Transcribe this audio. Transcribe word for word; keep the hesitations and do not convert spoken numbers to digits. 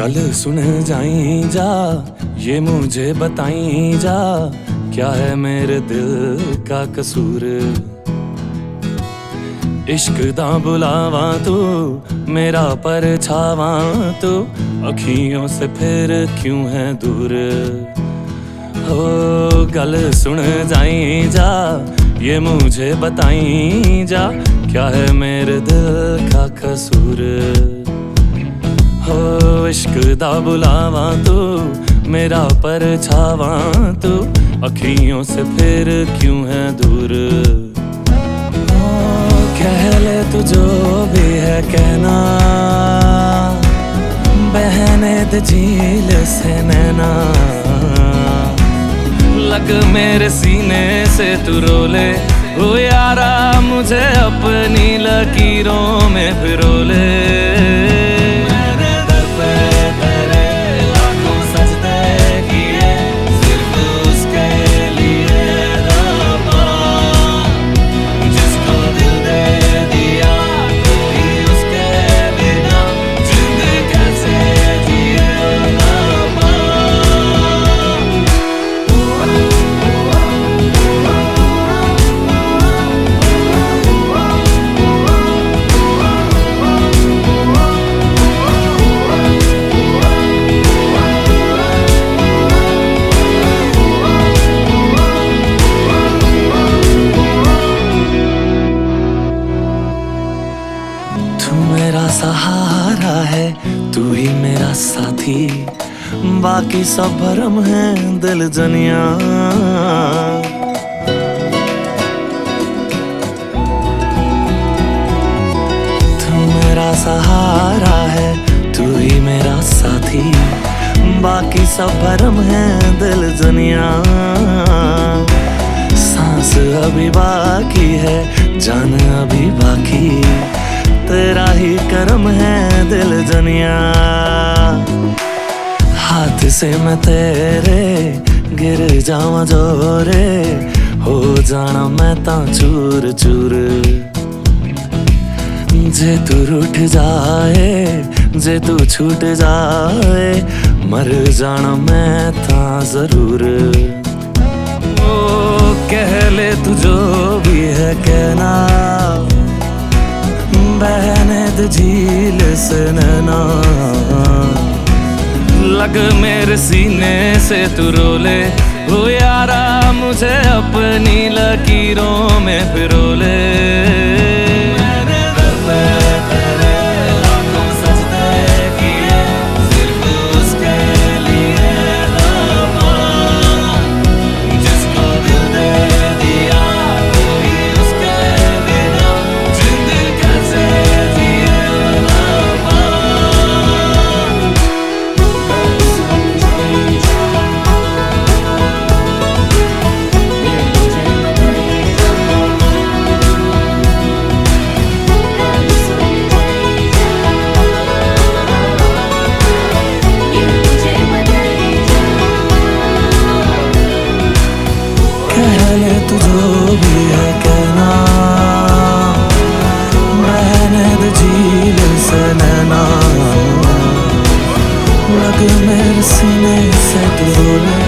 गल सुन जाई जा, ये मुझे बताई जा, क्या है मेरे दिल का कसूर। इश्क दा बुलावा तू मेरा परछावा तू, अखियों से फिर क्यों है दूर। हो गल सुन जाई जा, ये मुझे बताई जा, क्या है मेरे दिल का कसूर। हो इश्क दा बुलावा तू मेरा परछावा तू, अखियों से फिर क्यों है दूर। ओ कह ले तू जो भी है कहना, बहने दे झील से नैना, लग मेरे सीने से तू रोले। ओ यारा मुझे अपनी लकीरों में पिरोले। मेरा सहारा है तू ही मेरा साथी, बाकी सब भरम है दिल जनिया। तू मेरा सहारा है तू ही मेरा साथी, बाकी सब भरम है दिल जनिया। सांस अभी बाकी है जान अभी बाकी, तेरा ही करम है दिल जनिया। हाथ से मैं तेरे गिर जावा जोरे, हो जाना मैं ता चूर चूर। जे तू रूठ जाए जे तू छूट जाए, मर जाना मैं ता जरूर। ओ कह ले तू जो भी है कहना, बहने दे झील से नैना, लग मेरे सीने से तू रोले। ओ यारा मुझे अपनी लकीरों में पिरोले। तू जो भी है कहना, बहने दे झील से नैना, लग मेरे सीने से तू रोले।